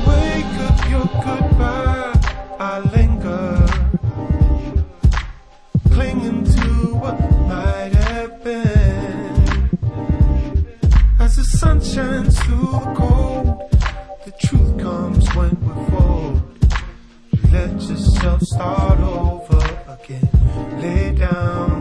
wake of your goodbye, I linger, clinging to what might have been. As the sun shines through the cold, the truth comes when we're fold. You let yourself start over again. Lay down